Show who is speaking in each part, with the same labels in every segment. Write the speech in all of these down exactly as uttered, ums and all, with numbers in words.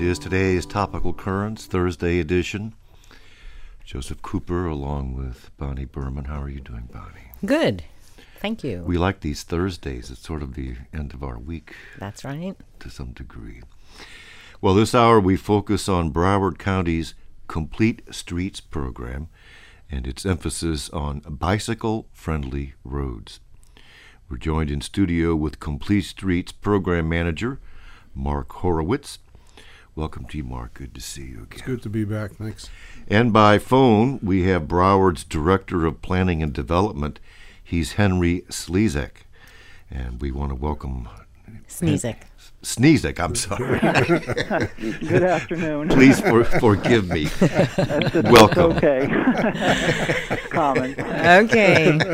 Speaker 1: is today's Topical Currents, Thursday edition. Joseph Cooper along with Bonnie Berman. How are you doing, Bonnie?
Speaker 2: Good. Thank you.
Speaker 1: We like these Thursdays. It's sort of the end of our week.
Speaker 2: That's right.
Speaker 1: To some degree. Well, this hour we focus on Broward County's Complete Streets program and its emphasis on bicycle-friendly roads. We're joined in studio with Complete Streets program manager Mark Horowitz. Welcome to you, Mark. Good to see you again.
Speaker 3: It's good to be back. Thanks.
Speaker 1: And by phone, we have Broward's Director of Planning and Development. He's Henry Slezak. And we want to welcome...
Speaker 2: Sneezek.
Speaker 1: Sneezek, I'm sorry.
Speaker 4: Good afternoon.
Speaker 1: Please for, forgive me.
Speaker 4: That's just,
Speaker 1: Welcome.
Speaker 4: Okay. Common.
Speaker 2: Okay.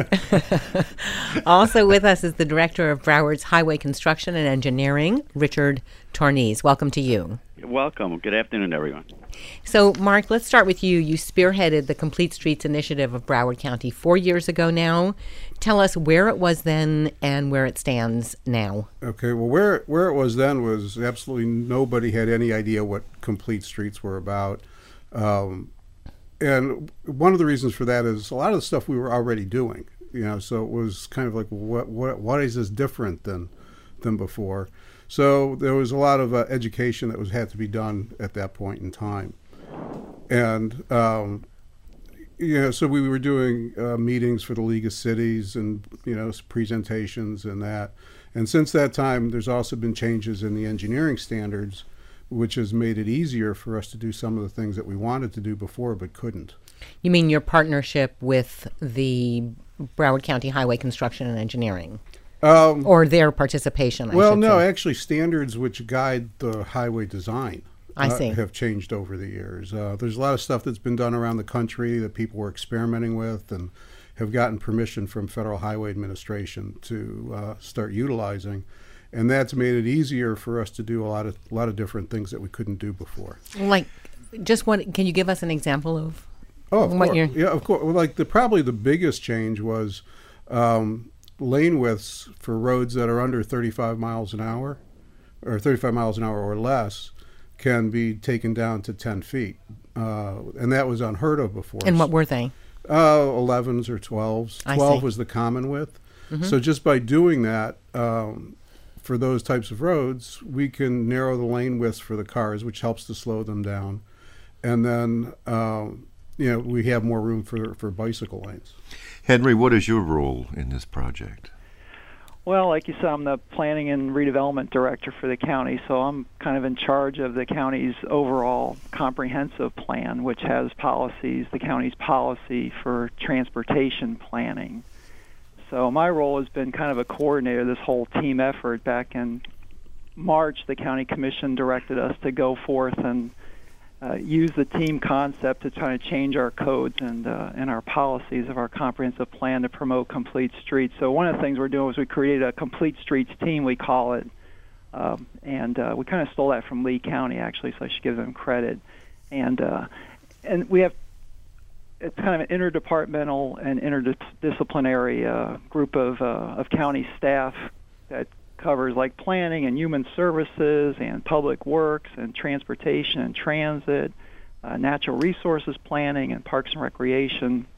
Speaker 2: Also with us is the Director of Broward's Highway Construction and Engineering, Richard Tornese. Welcome to you.
Speaker 5: Welcome. Good afternoon, everyone.
Speaker 2: So, Mark, let's start with you. You spearheaded the Complete Streets initiative of Broward County four years ago now. Tell us where it was then and where it stands now.
Speaker 3: Okay, well, where where it was then was absolutely nobody had any idea what Complete Streets were about. Um, and one of the reasons for that is a lot of the stuff we were already doing. You know, so it was kind of like, what what what is this different than than before? So there was a lot of uh, education that was had to be done at that point in time, and um, you know, so we were doing uh, meetings for the League of Cities and you know presentations and that. And since that time, there's also been changes in the engineering standards, which has made it easier for us to do some of the things that we wanted to do before but couldn't.
Speaker 2: You mean your partnership with the Broward County Highway Construction and Engineering? Um, or their participation, I
Speaker 3: well,
Speaker 2: should
Speaker 3: no,
Speaker 2: say.
Speaker 3: actually standards which guide the highway design
Speaker 2: I
Speaker 3: uh,
Speaker 2: see.
Speaker 3: have changed over the years. Uh, there's a lot of stuff that's been done around the country that people were experimenting with and have gotten permission from Federal Highway Administration to uh, start utilizing. And that's made it easier for us to do a lot of a lot of different things that we couldn't do before.
Speaker 2: Like, just one, can you give us an example of
Speaker 3: oh, of
Speaker 2: what
Speaker 3: course.
Speaker 2: you're...
Speaker 3: Yeah, of course. Well, like the probably the biggest change was um, lane widths for roads that are under thirty-five miles an hour or thirty-five miles an hour or less can be taken down to ten feet. Uh, and that was unheard of before.
Speaker 2: And what were they?
Speaker 3: Uh, elevens or twelves.
Speaker 2: I
Speaker 3: twelve
Speaker 2: see.
Speaker 3: was the common width.
Speaker 2: Mm-hmm.
Speaker 3: So just by doing that, um, for those types of roads, we can narrow the lane widths for the cars, which helps to slow them down. And then, um, you know, we have more room for, for bicycle lanes.
Speaker 1: Henry, what is your role in this project?
Speaker 4: Well, like you said, I'm the Planning and Redevelopment Director for the county, so I'm kind of in charge of the county's overall comprehensive plan, which has policies, the county's policy for transportation planning. So my role has been kind of a coordinator of this whole team effort. Back in March, the County Commission directed us to go forth and uh, use the team concept to try to change our codes and uh, and our policies of our comprehensive plan to promote complete streets. So one of the things we're doing is we created a complete streets team, we call it, um, and uh, we kind of stole that from Lee County, actually, so I should give them credit. And uh, and we have it's kind of an interdepartmental and interdisciplinary uh, group of uh, of county staff that covers like planning and human services and public works and transportation and transit, uh, natural resources planning and parks and recreation.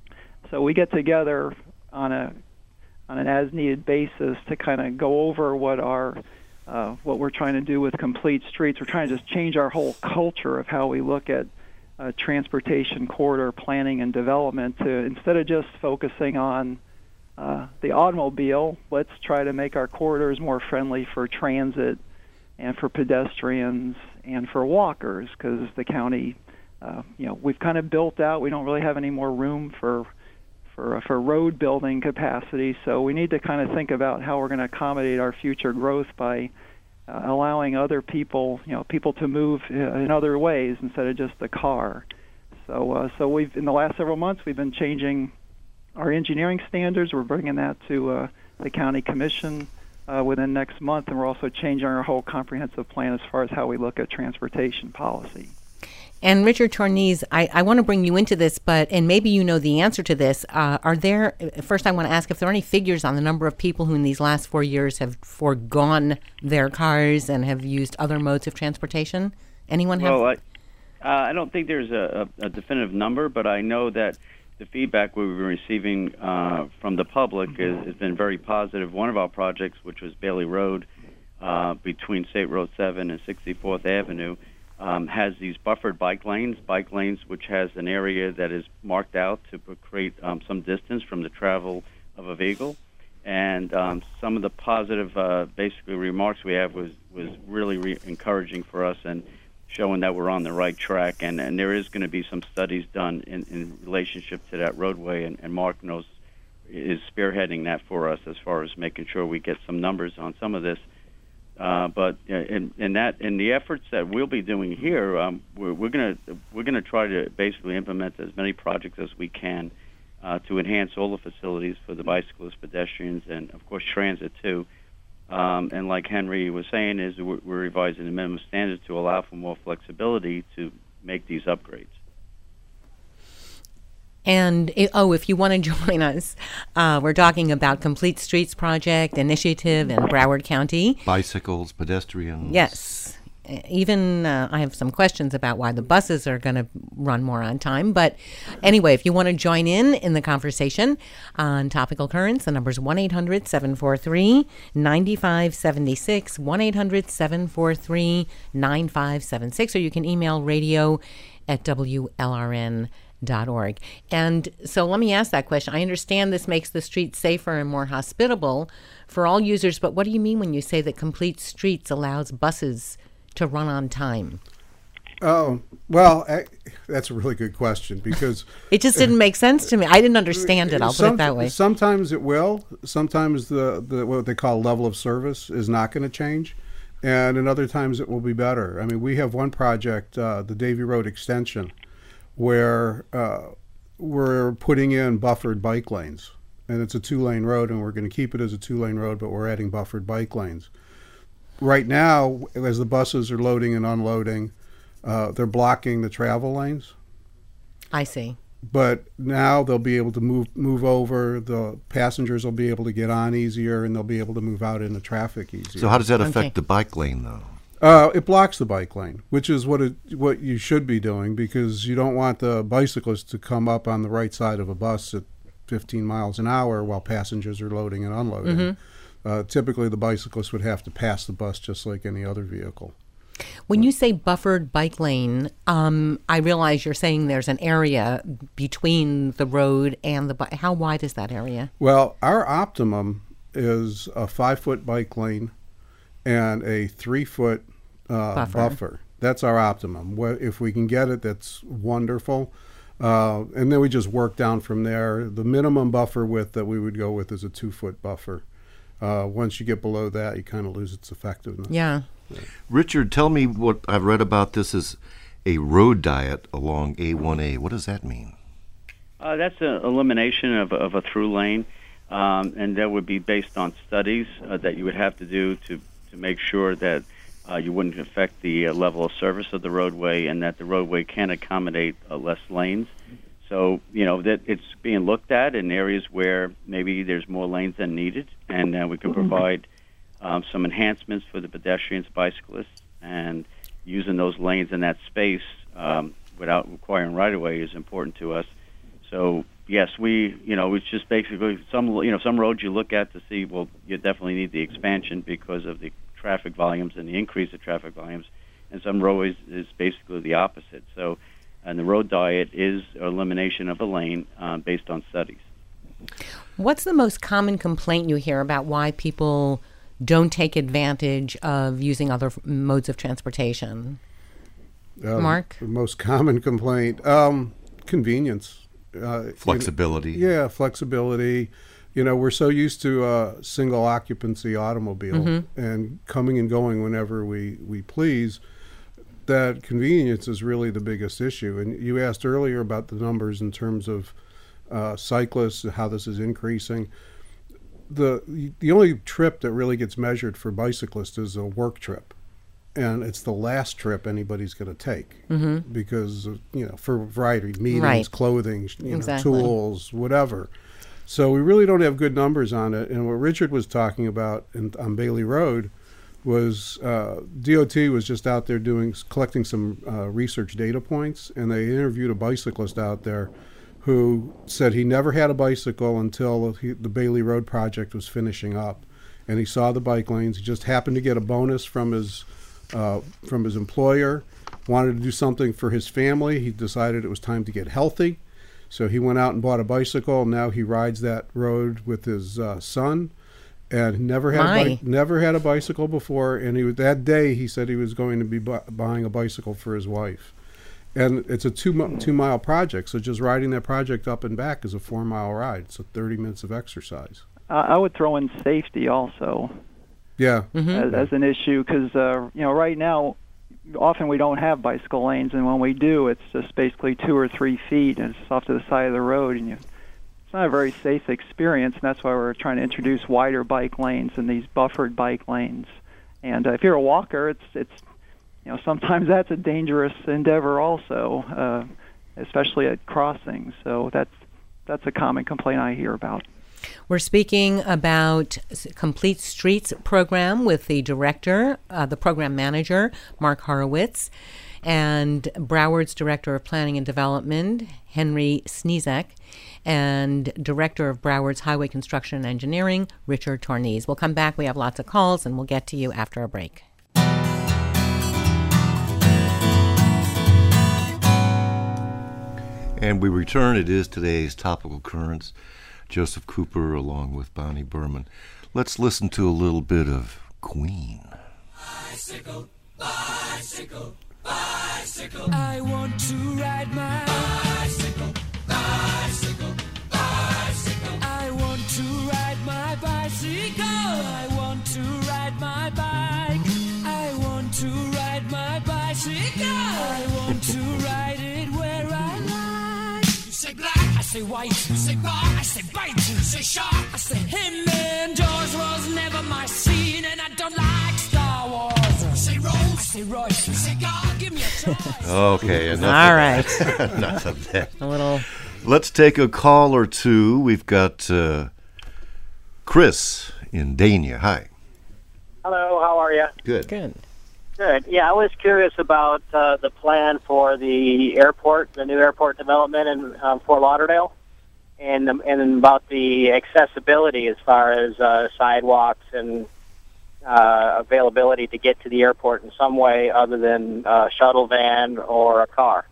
Speaker 4: So we get together on a on an as-needed basis to kind of go over what our uh, what we're trying to do with complete streets. We're trying to just change our whole culture of how we look at uh, transportation corridor planning and development to instead of just focusing on Uh, the automobile, let's try to make our corridors more friendly for transit and for pedestrians and for walkers, because the county, uh, you know, we've kind of built out. We don't really have any more room for for for road building capacity, so we need to kind of think about how we're going to accommodate our future growth by uh, allowing other people, you know, people to move in other ways instead of just the car. So, uh, so we've in the last several months we've been changing our engineering standards. We're bringing that to uh, the county commission uh, within next month, and we're also changing our whole comprehensive plan as far as how we look at transportation policy.
Speaker 2: And Richard Tornese, I, I want to bring you into this, but and maybe you know the answer to this. Uh, are there, first I want to ask if there are any figures on the number of people who in these last four years have foregone their cars and have used other modes of transportation? Anyone have?
Speaker 5: Well, I, uh, I don't think there's a, a, a definitive number, but I know that the feedback we've been receiving uh, from the public is, has been very positive. One of our projects, which was Bailey Road, uh, between State Road seven and sixty-fourth Avenue, um, has these buffered bike lanes, bike lanes which has an area that is marked out to create um, some distance from the travel of a vehicle. And um, some of the positive, uh, basically, remarks we have was, was really re- encouraging for us and showing that we're on the right track. And, and there is going to be some studies done in, in relationship to that roadway, and, and Mark knows is spearheading that for us as far as making sure we get some numbers on some of this. Uh, but uh, in, in that, in the efforts that we'll be doing here, um, we're, we're going to we're going to try to basically implement as many projects as we can uh, to enhance all the facilities for the bicyclists, pedestrians, and of course transit too. Um, and like Henry was saying, is we're, we're revising the minimum standards to allow for more flexibility to make these upgrades.
Speaker 2: And, it, oh, if you want to join us, uh, we're talking about Complete Streets Project Initiative in Broward County.
Speaker 1: Bicycles, pedestrians.
Speaker 2: Yes. Even uh, I have some questions about why the buses are going to run more on time. But anyway, if you want to join in in the conversation on Topical Currents, the number is one eight hundred seven four three nine five seven six, one eight hundred seven four three nine five seven six, or you can email radio at W L R N dot org. And so let me ask that question. I understand this makes the streets safer and more hospitable for all users, but what do you mean when you say that Complete Streets allows buses to run on time?
Speaker 3: Oh, well, I, that's a really good question, because
Speaker 2: it just didn't make sense to me. I didn't understand it. I'll
Speaker 3: some,
Speaker 2: put it that way.
Speaker 3: Sometimes it will. Sometimes the, the what they call level of service is not going to change. And in other times it will be better. I mean, we have one project, uh, the Davie Road Extension, where uh, we're putting in buffered bike lanes. And it's a two-lane road, and we're going to keep it as a two-lane road, but we're adding buffered bike lanes. Right now, as the buses are loading and unloading, uh, they're blocking the travel lanes.
Speaker 2: I see.
Speaker 3: But now they'll be able to move move over. The passengers will be able to get on easier, and they'll be able to move out into traffic easier.
Speaker 1: So how does that affect
Speaker 2: Okay.
Speaker 1: the bike lane, though?
Speaker 3: Uh, it blocks the bike lane, which is what it, what you should be doing, because you don't want the bicyclist to come up on the right side of a bus at fifteen miles an hour while passengers are loading and unloading.
Speaker 2: Mm-hmm.
Speaker 3: Uh, typically, the bicyclist would have to pass the bus just like any other vehicle.
Speaker 2: When you say buffered bike lane, um, I realize you're saying there's an area between the road and the bike. How wide is that area?
Speaker 3: Well, our optimum is a five-foot bike lane and a three-foot uh,
Speaker 2: Buffer.
Speaker 3: buffer. That's our optimum. Wh- If we can get it, that's wonderful. Uh, and then we just work down from there. The minimum buffer width that we would go with is a two-foot buffer. Uh, once you get below that, you kind of lose its effectiveness.
Speaker 2: Yeah.
Speaker 1: Richard, tell me what I've read about this is a road diet along A one A. What does that mean?
Speaker 5: Uh, that's an elimination of, of a through lane, um, and that would be based on studies uh, that you would have to do to, to make sure that uh, you wouldn't affect the uh, level of service of the roadway, and that the roadway can accommodate uh, less lanes. So, you know, that it's being looked at in areas where maybe there's more lanes than needed, and uh, we can provide um, some enhancements for the pedestrians, bicyclists, and using those lanes in that space um, without requiring right-of-way is important to us. So, yes, we, you know, it's just basically some, you know, some roads you look at to see, well, you definitely need the expansion because of the traffic volumes and the increase of traffic volumes, and some roads is basically the opposite. So, and the road diet is elimination of a lane uh, based on studies.
Speaker 2: What's the most common complaint you hear about why people don't take advantage of using other f- modes of transportation?
Speaker 3: Um,
Speaker 2: Mark?
Speaker 3: The most common complaint, um, convenience. Uh,
Speaker 1: Flexibility.
Speaker 3: You know, yeah, flexibility. You know, we're so used to a single occupancy automobile
Speaker 2: Mm-hmm.
Speaker 3: and coming and going whenever we, we please, that convenience is really the biggest issue. And you asked earlier about the numbers in terms of uh, cyclists, how this is increasing. The the only trip that really gets measured for bicyclists is a work trip. And it's the last trip anybody's going to take
Speaker 2: Mm-hmm.
Speaker 3: because, of, you know, for a variety of meetings,
Speaker 2: Right.
Speaker 3: clothing, you
Speaker 2: Exactly.
Speaker 3: know, tools, whatever. So we really don't have good numbers on it. And what Richard was talking about in, on Bailey Road, was uh, D O T was just out there doing collecting some uh, research data points, and they interviewed a bicyclist out there who said he never had a bicycle until he, the Bailey Road project was finishing up, and he saw the bike lanes. He just happened to get a bonus from his uh, from his employer, wanted to do something for his family. He decided it was time to get healthy, so he went out and bought a bicycle. And now he rides that road with his uh, son. And never had a bi- never had a bicycle before, and he that day he said he was going to be bu- buying a bicycle for his wife, and it's a two mi- two mile project. So just riding that project up and back is a four mile ride. So thirty minutes of exercise.
Speaker 4: Uh, I would throw in safety also.
Speaker 3: Yeah,
Speaker 4: mm-hmm. as, as an issue, because uh, you know right now, often we don't have bicycle lanes, and when we do, it's just basically two or three feet, and it's off to the side of the road, and you. It's not a very safe experience, and that's why we're trying to introduce wider bike lanes and these buffered bike lanes. And uh, if you're a walker, it's it's you know sometimes that's a dangerous endeavor also, uh, especially at crossings. So that's that's a common complaint I hear about.
Speaker 2: We're speaking about Complete Streets program with the director, uh, the program manager, Mark Horowitz, and Broward's Director of Planning and Development, Henry Sniezek, and Director of Broward's Highway Construction and Engineering, Richard Tornese. We'll come back. We have lots of calls, and we'll get to you after a break.
Speaker 1: And we return. It is today's Topical Currents. Joseph Cooper along with Bonnie Berman. Let's listen to a little bit of Queen.
Speaker 6: Bicycle, bicycle, bicycle. I want to ride my bicycle, bicycle, bicycle. I want to ride my bicycle. I want to ride my bike. I want to ride my bicycle. I want to ride it where I like. You say black, I say white. You say bar, I say bite. You say shark, I say him. And George was never my scene, and I don't like Star Wars. You say Rose, I say Royce. You say God, give me a choice.
Speaker 1: Okay, enough
Speaker 2: All
Speaker 1: of
Speaker 2: right.
Speaker 1: that. Enough of that.
Speaker 2: A little.
Speaker 1: Let's take a call or two. We've got uh, Chris in Dania. Hi.
Speaker 7: Hello, how are you?
Speaker 1: Good.
Speaker 2: Good.
Speaker 7: Good. Yeah, I was curious about uh, the plan for the airport, the new airport development in um, Fort Lauderdale, and um, and about the accessibility as far as uh, sidewalks and uh, availability to get to the airport in some way other than a shuttle van or a car.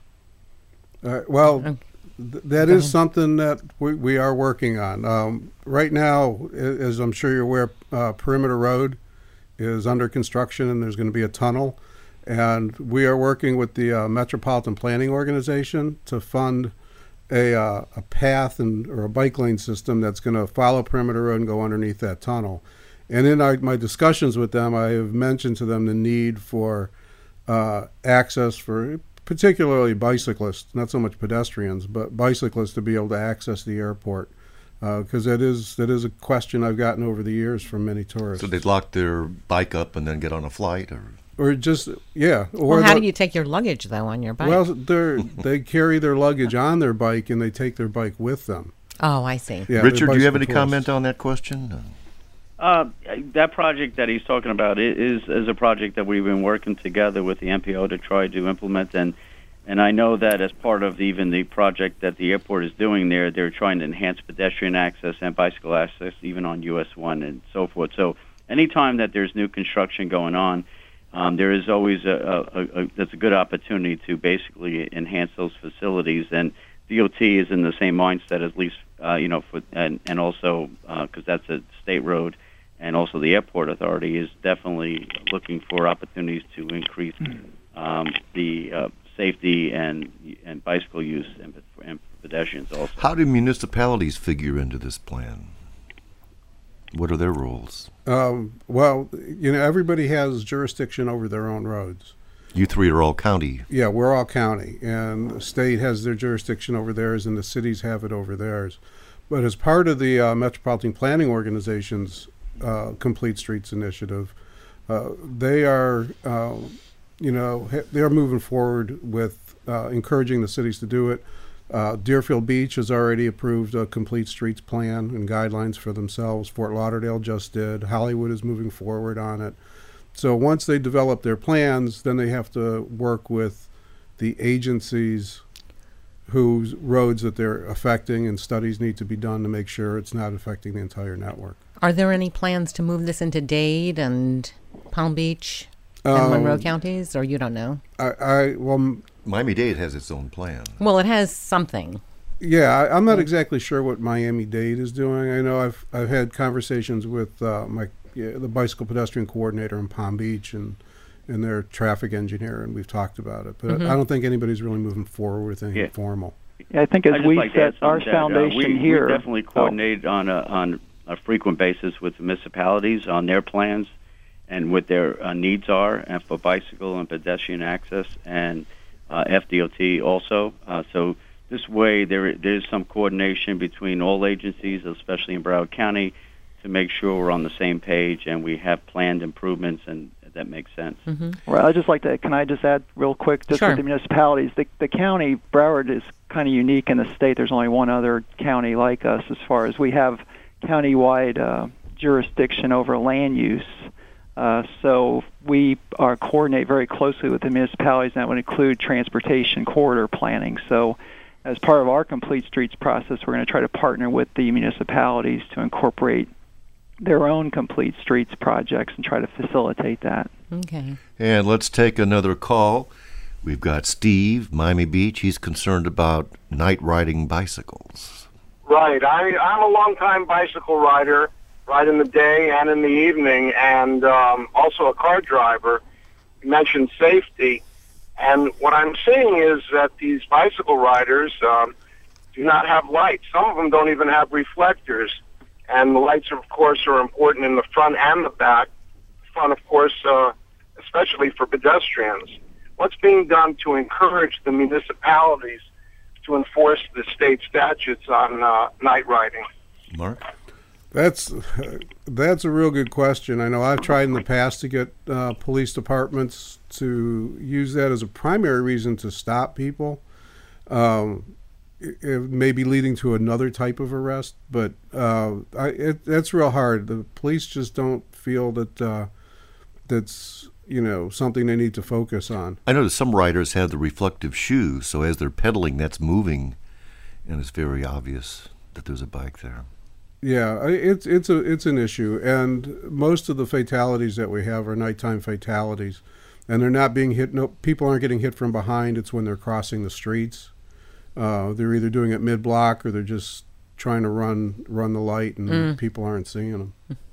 Speaker 3: All right, well, th- that is something that we, we are working on. Um, right now, as I'm sure you're aware, uh, Perimeter Road is under construction, and there's going to be a tunnel. And we are working with the uh, Metropolitan Planning Organization to fund a uh, a path and or a bike lane system that's going to follow Perimeter Road and go underneath that tunnel. And in our, my discussions with them, I have mentioned to them the need for uh, access for particularly bicyclists, not so much pedestrians, but bicyclists to be able to access the airport. Because uh, that is that is a question I've gotten over the years from many tourists.
Speaker 1: So they'd lock their bike up and then get on a flight, or
Speaker 3: or just yeah. Or
Speaker 2: Well, how
Speaker 3: the-
Speaker 2: do you take your luggage though on your bike?
Speaker 3: Well, they they carry their luggage on their bike and they take their bike with them.
Speaker 2: oh, I see.
Speaker 3: Yeah,
Speaker 1: Richard,
Speaker 3: they're
Speaker 1: do you have any
Speaker 3: bicycle
Speaker 1: comment
Speaker 3: tourists.
Speaker 1: on that question?
Speaker 5: Uh, that project that he's talking about is is a project that we've been working together with the M P O to try to implement, and and I know that as part of even the project that the airport is doing there, they're trying to enhance pedestrian access and bicycle access, even on U S one and so forth. So anytime that there's new construction going on, um, there is always a, a, a that's a good opportunity to basically enhance those facilities. And D O T is in the same mindset, at least, uh, you know, for, and and also because uh, that's a state road. And also the airport authority is definitely looking for opportunities to increase um, the uh, safety and and bicycle use and, and pedestrians also.
Speaker 1: How do municipalities figure into this plan? What are their roles?
Speaker 3: Um, well, you know, everybody has jurisdiction over their own roads.
Speaker 1: You three are all county.
Speaker 3: Yeah, we're all county, and the state has their jurisdiction over theirs, and the cities have it over theirs. But as part of the uh, Metropolitan Planning Organization's uh, Complete Streets Initiative, uh, they are, uh, you know, ha- they're moving forward with uh, encouraging the cities to do it. Uh, Deerfield Beach has already approved a Complete Streets plan and guidelines for themselves. Fort Lauderdale just did. Hollywood is moving forward on it. So once they develop their plans, then they have to work with the agencies whose roads that they're affecting, and studies need to be done to make sure it's not affecting the entire network.
Speaker 2: Are there any plans to move this into Dade and Palm Beach and
Speaker 3: Um,
Speaker 2: Monroe counties, or you don't know?
Speaker 3: I, I well, m-
Speaker 1: Miami-Dade has its own plan.
Speaker 2: Well, it has something.
Speaker 3: yeah, I, I'm not exactly sure what Miami-Dade is doing. I know I've I've had conversations with uh, my yeah, the bicycle pedestrian coordinator in Palm Beach and and their traffic engineer, and we've talked about it. But
Speaker 2: Mhm.
Speaker 3: I don't think anybody's really moving forward with anything
Speaker 5: Yeah.
Speaker 3: formal.
Speaker 4: Yeah, I think as
Speaker 5: I'd just
Speaker 4: we
Speaker 5: like to add
Speaker 4: set our
Speaker 5: something that, uh,
Speaker 4: foundation
Speaker 5: we,
Speaker 4: here,
Speaker 5: we definitely
Speaker 4: oh,
Speaker 5: coordinate on a on a frequent basis with the municipalities on their plans and what their uh, needs are, and for bicycle and pedestrian access, and uh, F D O T also. Uh, so this way, there there's some coordination between all agencies, especially in Broward County, to make sure we're on the same page and we have planned improvements, and that makes sense.
Speaker 2: Mm-hmm.
Speaker 4: Well, I just like to. Can I just add real quick, just
Speaker 2: Sure.
Speaker 4: with the municipalities? The the county Broward is kind of unique in the state. There's only one other county like us as far as we have countywide uh, jurisdiction over land use. Uh, so we are coordinate very closely with the municipalities, and that would include transportation corridor planning. So as part of our Complete Streets process, we're going to try to partner with the municipalities to incorporate their own Complete Streets projects and try to facilitate that.
Speaker 2: Okay.
Speaker 1: And let's take another call. We've got Steve, Miami Beach. He's concerned about night riding bicycles.
Speaker 8: Right. I, I'm a longtime bicycle rider, ride in the day and in the evening, and um, also a car driver. You mentioned safety. And what I'm seeing is that these bicycle riders um, do not have lights. Some of them don't even have reflectors. And the lights, of course, are important in the front and the back. Front, of course, uh, especially for pedestrians. What's being done to encourage the municipalities to enforce the state statutes on uh, night riding?
Speaker 1: Mark?
Speaker 3: That's that's a real good question. I know I've tried in the past to get uh, police departments to use that as a primary reason to stop people. Um, it, it may be leading to another type of arrest, but uh, I, it, that's real hard. The police just don't feel that uh, that's you know something they need to focus on.
Speaker 1: I know that some riders have the reflective shoes, so as they're pedaling, that's moving, and it's very obvious that there's a bike there.
Speaker 3: Yeah, I- it's it's a it's an issue, and most of the fatalities that we have are nighttime fatalities, and they're not being hit. No, people aren't getting hit from behind. It's when they're crossing the streets. Uh, they're either doing it mid block or they're just trying to run run the light, and
Speaker 2: Mm.
Speaker 3: people aren't seeing them.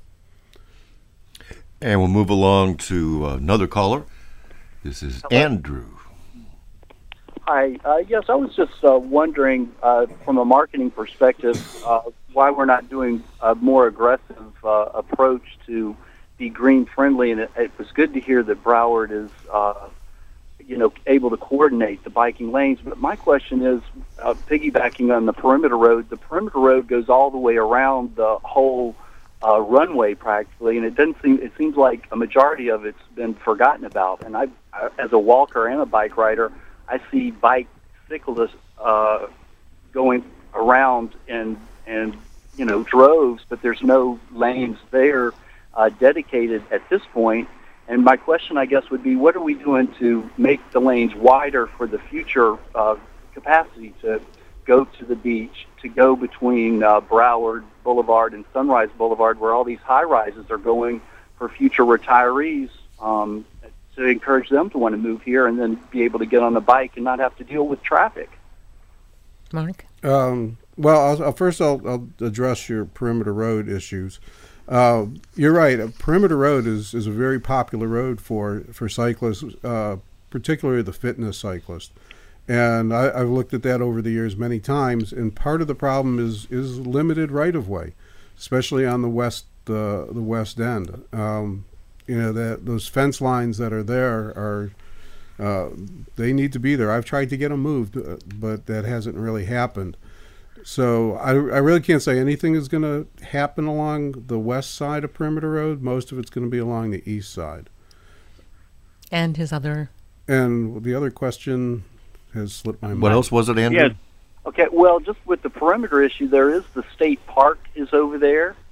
Speaker 1: And we'll move along to another caller. This is Andrew.
Speaker 9: Hi. Uh, yes, I was just uh, wondering, uh, from a marketing perspective, uh, why we're not doing a more aggressive uh, approach to be green friendly. And it, it was good to hear that Broward is, uh, you know, able to coordinate the biking lanes. But my question is, uh, piggybacking on the perimeter road, the perimeter road goes all the way around the whole uh, runway practically, and it doesn't seem. It seems like a majority of it's been forgotten about. And I, I as a walker and a bike rider, I see bicyclists uh, going around and and you know droves, but there's no lanes there uh, dedicated at this point. And my question, I guess, would be, what are we doing to make the lanes wider for the future uh, capacity to go to the beach, to go between uh, Broward Boulevard and Sunrise Boulevard, where all these high-rises are going for future retirees, um, to encourage them to want to move here and then be able to get on a bike and not have to deal with traffic?
Speaker 2: Mark?
Speaker 3: Um, well, I'll, I'll, first I'll, I'll address your perimeter road issues. Uh, you're right. A perimeter road is, is a very popular road for, for cyclists, uh, particularly the fitness cyclist. And I, I've looked at that over the years many times. And part of the problem is is limited right of way, especially on the west uh, the west end. Um, you know that those fence lines that are there are uh, they need to be there. I've tried to get them moved, uh, but that hasn't really happened. So I, I really can't say anything is going to happen along the west side of Perimeter Road. Most of it's going to be along the east side.
Speaker 2: And his other...
Speaker 3: And the other question has slipped my mind.
Speaker 1: What else was it, Andrew?
Speaker 9: Yes. Okay, well, just with the perimeter issue, there is the state park is over there,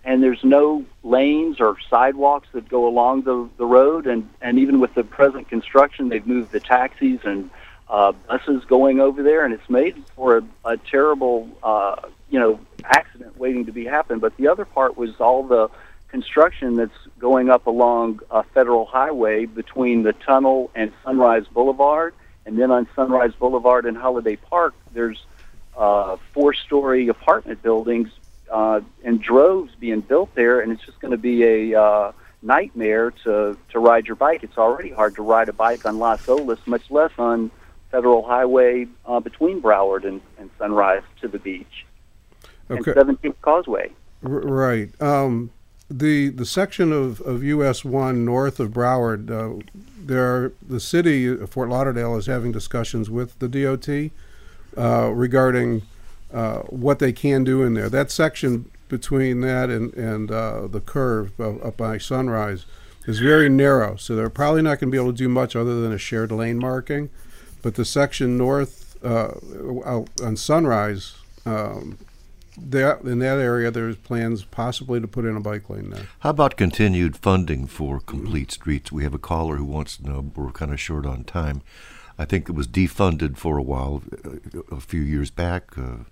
Speaker 9: and there's no lanes or sidewalks that go along the, the road. And, and even with the present construction, they've moved the taxis and uh, buses going over there, and it's made for a, a terrible, uh, you know, accident waiting to be happened. But the other part was all the construction that's going up along uh, Federal Highway between the tunnel and Sunrise Boulevard, and then on Sunrise Boulevard and Holiday Park, there's uh, four-story apartment buildings uh, in droves being built there, and it's just going to be a uh, nightmare to, to ride your bike. It's already hard to ride a bike on Las Olas, much less on Federal Highway uh, between Broward and, and Sunrise to the beach.
Speaker 3: Okay.
Speaker 9: And seventeenth Causeway.
Speaker 3: R- right. Um, the the section of, of U S one north of Broward, uh, there are, the city of Fort Lauderdale is having discussions with the D O T uh, regarding uh, what they can do in there. That section between that and, and uh, the curve uh, up by Sunrise is very narrow, so they're probably not going to be able to do much other than a shared lane marking. But the section north uh, out on Sunrise, um, There, in that area, there's plans possibly to put in a bike lane there.
Speaker 1: How about continued funding for Complete Streets? We have a caller who wants to know, we're kind of short on time. I think it was defunded for a while, a few years back. Uh,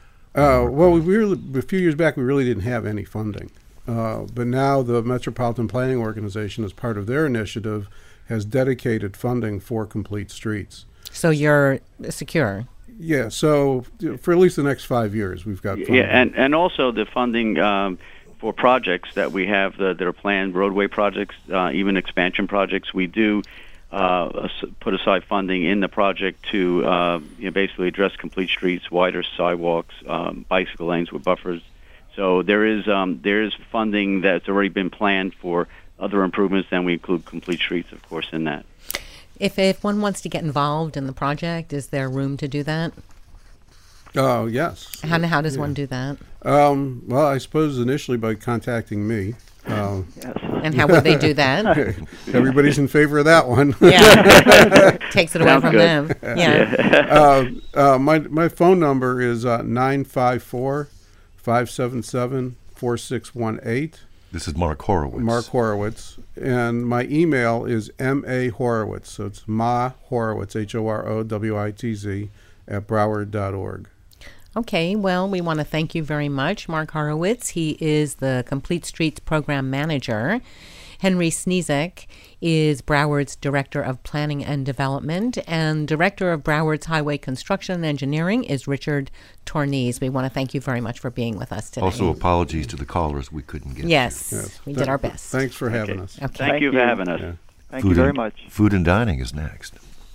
Speaker 3: uh, well, we really, a few years back, we really didn't have any funding. Uh, but now the Metropolitan Planning Organization, as part of their initiative, has dedicated funding for Complete Streets.
Speaker 2: So you're secure?
Speaker 3: Yeah, so you know, for at least the next five years, we've got funding.
Speaker 5: Yeah, and, and also the funding um, for projects that we have that, that are planned, roadway projects, uh, even expansion projects. We do uh, put aside funding in the project to uh, you know, basically address complete streets, wider sidewalks, um, bicycle lanes with buffers. So there is um, there is funding that's already been planned for other improvements, and we include complete streets, of course, in that.
Speaker 2: If if one wants to get involved in the project, is there room to do that?
Speaker 3: Oh, uh, yes.
Speaker 2: How, how does
Speaker 3: yeah.
Speaker 2: one do that?
Speaker 3: Um, well, I suppose initially by contacting me. Um,
Speaker 4: Yes.
Speaker 2: And how would they do that?
Speaker 3: Everybody's in favor of that one.
Speaker 2: Yeah. Takes it away
Speaker 5: Sounds
Speaker 2: from
Speaker 5: good.
Speaker 2: them. Yeah.
Speaker 3: uh, uh, my my phone number is uh, nine five four, five seven seven, four six one eight.
Speaker 1: This is Mark Horowitz.
Speaker 3: Mark Horowitz. And my email is M A Horowitz. So it's Ma Horowitz, H O R O W I T Z, at broward dot org.
Speaker 2: Okay, well, we want to thank you very much, Mark Horowitz. He is the Complete Streets Program Manager. Henry Sniezek is Broward's Director of Planning and Development, and Director of Broward's Highway Construction and Engineering is Richard Tornese. We want to thank you very much for being with us today.
Speaker 1: Also, apologies to the callers we couldn't get.
Speaker 2: Yes,
Speaker 3: Yes.
Speaker 2: we
Speaker 3: Th-
Speaker 2: did our best.
Speaker 3: Thanks for having
Speaker 5: Okay.
Speaker 3: us.
Speaker 2: Okay.
Speaker 5: Thank,
Speaker 4: Thank
Speaker 5: you for
Speaker 4: you.
Speaker 5: having us.
Speaker 3: Yeah.
Speaker 4: Thank
Speaker 1: Food
Speaker 4: you very
Speaker 1: and,
Speaker 4: much.
Speaker 1: Food and dining is next.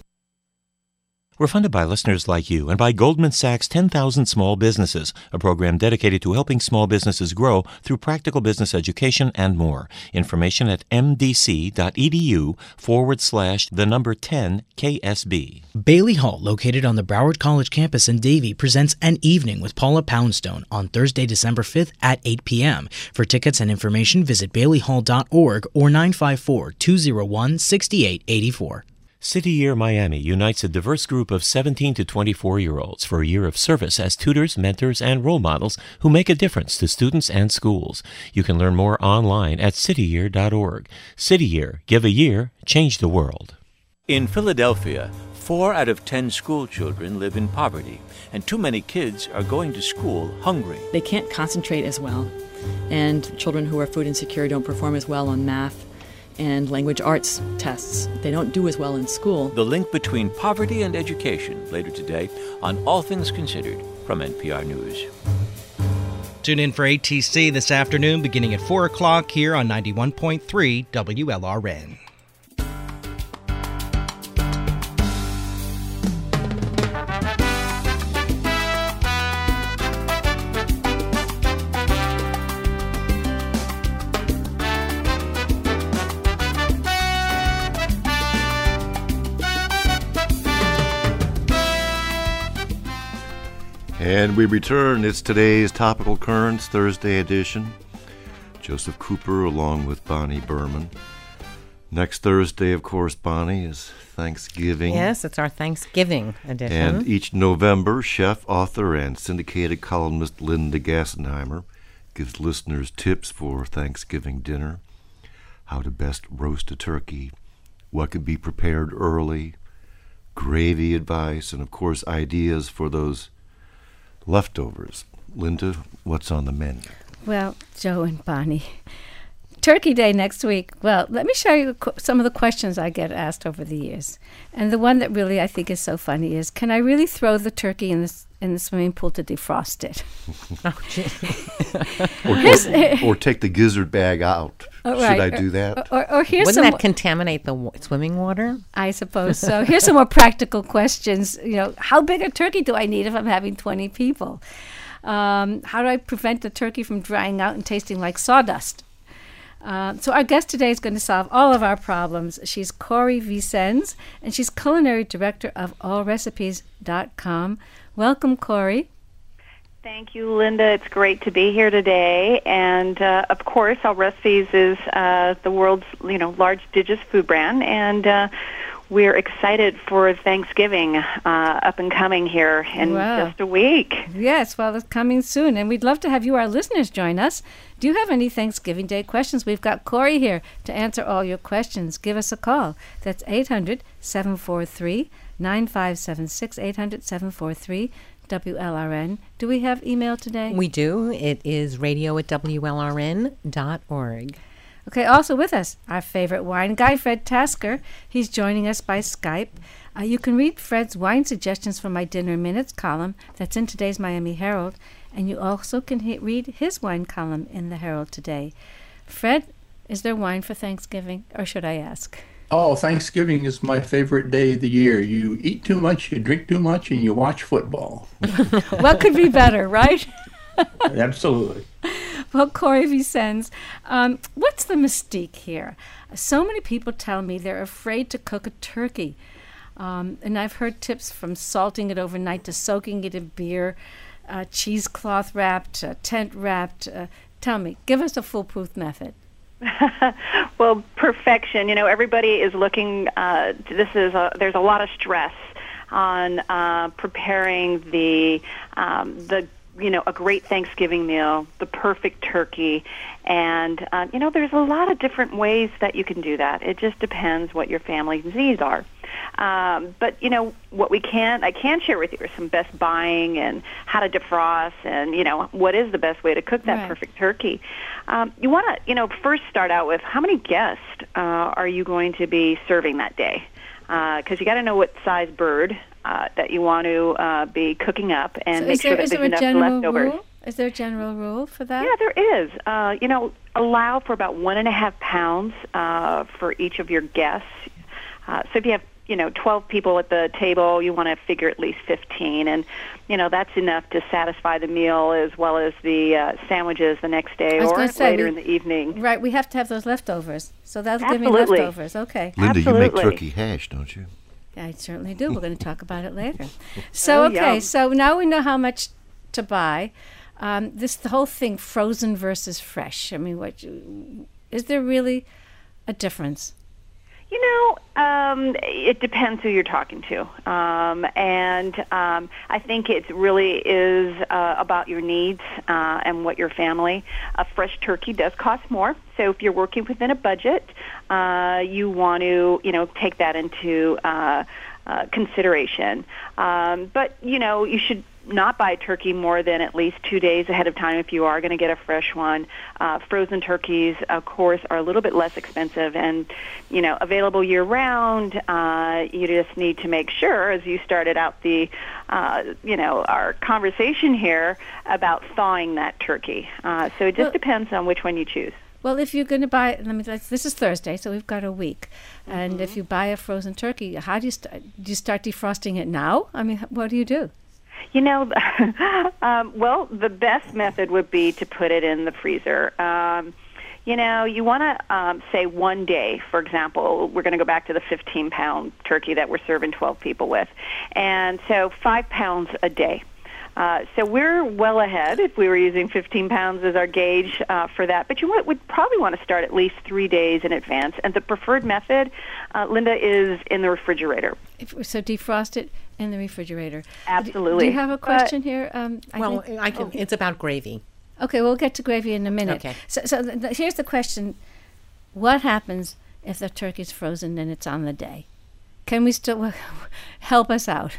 Speaker 10: We're funded by listeners like you and by Goldman Sachs ten thousand Small Businesses, a program dedicated to helping small businesses grow through practical business education and more. Information at mdc.edu forward slash the number 10 KSB.
Speaker 11: Bailey Hall, located on the Broward College campus in Davie, presents An Evening with Paula Poundstone on Thursday, December fifth at eight p.m. For tickets and information, visit bailey hall dot org or nine five four, two oh one, six eight eight four.
Speaker 10: City Year Miami unites a diverse group of seventeen to twenty-four-year-olds for a year of service as tutors, mentors, and role models who make a difference to students and schools. You can learn more online at city year dot org. City Year, give a year, change the world.
Speaker 12: In Philadelphia, four out of ten school children live in poverty, and too many kids are going to school hungry.
Speaker 13: They can't concentrate as well, and children who are food insecure don't perform as well on math and language arts tests. They don't do as well in school.
Speaker 12: The link between poverty and education later today on All Things Considered from N P R News.
Speaker 11: Tune in for A T C this afternoon beginning at four o'clock here on ninety-one point three W L R N.
Speaker 1: And we return. It's today's Topical Currents Thursday edition. Joseph Cooper along with Bonnie Berman. Next Thursday, of course, Bonnie, is Thanksgiving.
Speaker 2: Yes, it's our Thanksgiving edition.
Speaker 1: And each November, chef, author, and syndicated columnist Linda Gassenheimer gives listeners tips for Thanksgiving dinner, how to best roast a turkey, what could be prepared early, gravy advice, and of course ideas for those leftovers. Linda, what's on the menu?
Speaker 14: Well, Joe and Bonnie, Turkey Day next week. Well, let me show you some of the questions I get asked over the years. And the one that really I think is so funny is, can I really throw the turkey in the, in the swimming pool to defrost it?
Speaker 1: or, or, or take the gizzard bag out.
Speaker 14: Oh,
Speaker 1: Should
Speaker 14: right.
Speaker 1: I do that?
Speaker 14: Or, or, or here's
Speaker 2: Wouldn't
Speaker 14: some
Speaker 2: that contaminate the w- swimming water?
Speaker 14: I suppose so. Here's some more practical questions. You know, how big a turkey do I need if I'm having twenty people? Um, how do I prevent the turkey from drying out and tasting like sawdust? Uh, so our guest today is going to solve all of our problems. She's Corey Vicens, and she's culinary director of all recipes dot com. Welcome, Corey.
Speaker 15: Thank you, Linda. It's great to be here today. And, uh, of course, All Recipes is uh, the world's, you know, large digital food brand, and uh, we're excited for Thanksgiving uh, up and coming here in
Speaker 14: Wow.
Speaker 15: just a week.
Speaker 14: Yes, well, it's coming soon, and we'd love to have you, our listeners, join us. Do you have any Thanksgiving Day questions? We've got Corey here to answer all your questions. Give us a call. That's eight hundred, seven four three, nine five seven six, eight hundred, seven four three, W L R N. Do we have email today?
Speaker 2: We do. It is radio at W L R N dot org.
Speaker 14: Okay, also with us, our favorite wine guy, Fred Tasker. He's joining us by Skype. Uh, you can read Fred's wine suggestions from my Dinner Minutes column that's in today's Miami Herald, and you also can he- read his wine column in the Herald today. Fred, is there wine for Thanksgiving, or should I ask?
Speaker 16: Oh, Thanksgiving is my favorite day of the year. You eat too much, you drink too much, and you watch football.
Speaker 14: What could be better, right?
Speaker 16: Absolutely.
Speaker 14: Well, Corey Vicens, um, what's the mystique here? So many people tell me they're afraid to cook a turkey. Um, and I've heard tips from salting it overnight to soaking it in beer, uh, cheesecloth wrapped, uh, tent wrapped. Uh, tell me, give us a foolproof method.
Speaker 15: Well, perfection. You know, everybody is looking. Uh, this is a, there's a lot of stress on uh, preparing the um, the you know a great Thanksgiving meal, the perfect turkey, and uh, you know there's a lot of different ways that you can do that. It just depends what your family's needs are. Um, but you know what we can I can share with you are some best buying and how to defrost and you know what is the best way to cook that
Speaker 14: Right.
Speaker 15: perfect turkey. Um, you want to you know first start out with how many guests uh, are you going to be serving that day, because uh, you got to know what size bird uh, that you want to uh, be cooking up and
Speaker 14: So
Speaker 15: make
Speaker 14: is
Speaker 15: sure
Speaker 14: there,
Speaker 15: that
Speaker 14: is
Speaker 15: there's
Speaker 14: there a
Speaker 15: enough
Speaker 14: general
Speaker 15: leftovers.
Speaker 14: rule? Is there a general rule for that?
Speaker 15: Yeah, there is. Uh, you know, allow for about one and a half pounds uh, for each of your guests. Uh, so if you have, you know, twelve people at the table, you want to figure at least fifteen. And, you know, that's enough to satisfy the meal as well as the uh, sandwiches the next day
Speaker 14: I was
Speaker 15: or
Speaker 14: gonna say,
Speaker 15: later
Speaker 14: we-
Speaker 15: in the evening.
Speaker 14: Right, we have to have those leftovers. So that'll give me
Speaker 15: Absolutely.
Speaker 14: leftovers. Okay.
Speaker 1: Linda,
Speaker 15: Absolutely.
Speaker 1: you make turkey hash, don't you?
Speaker 14: I certainly do. We're going to talk about it later. So,
Speaker 15: Oh,
Speaker 14: okay,
Speaker 15: yum.
Speaker 14: so now we know how much to buy. Um, this the whole thing, frozen versus fresh. I mean, what you- is there really a difference?
Speaker 15: You know, um, it depends who you're talking to, um, and um, I think it really is uh, about your needs uh, and what your family. A fresh turkey does cost more, so if you're working within a budget, uh, you want to, you know, take that into uh, uh, consideration. Um, but you know, you should not buy turkey more than at least two days ahead of time if you are going to get a fresh one. Uh, frozen turkeys, of course, are a little bit less expensive and, you know, available year-round. Uh, you just need to make sure, as you started out the, uh, you know, our conversation here about thawing that turkey. Uh, so it just
Speaker 14: Well-
Speaker 15: depends on which one you choose.
Speaker 14: Well, if you're going to buy, let me. let's- This is Thursday, so we've got a week. And
Speaker 15: Mm-hmm.
Speaker 14: if you buy a frozen turkey, how do you start? Do you start defrosting it now? I mean, what do you do?
Speaker 15: You know, um, well, the best method would be to put it in the freezer. Um, you know, you want to um, say one day, for example, we're going to go back to the fifteen-pound turkey that we're serving twelve people with. And so five pounds a day. Uh, so we're well ahead if we were using fifteen pounds as our gauge uh, for that. But you would, would probably want to start at least three days in advance. And the preferred method, uh, Linda, is in the refrigerator.
Speaker 14: If, so defrost it in the refrigerator.
Speaker 15: Absolutely.
Speaker 14: Do you have a question here? Um, I
Speaker 2: Well,
Speaker 14: think-
Speaker 2: I can.
Speaker 14: oh,
Speaker 2: It's about gravy.
Speaker 14: Okay, we'll get to gravy in a minute.
Speaker 2: Okay.
Speaker 14: So, so th- th- here's the question. What happens if the turkey's frozen and it's on the day? Can we still help us out?